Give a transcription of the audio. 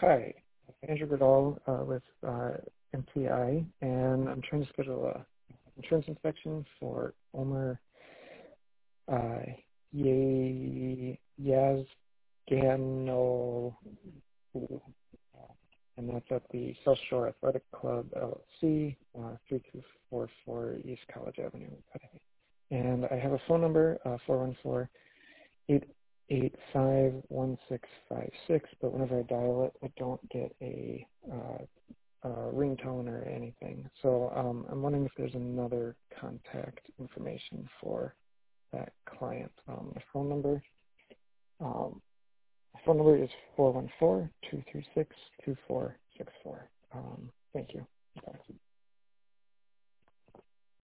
Hi, Andrew Goodall with MTI, and I'm trying to schedule a insurance inspection for Omer Yazgano, and that's at the South Shore Athletic Club, LLC, 3244 East College Avenue. And I have a phone number, 414-885-1656, but whenever I dial it, I don't get a ringtone or anything. So I'm wondering if there's another contact information for that client. My phone number is 414-236-2464. Thank you. Bye.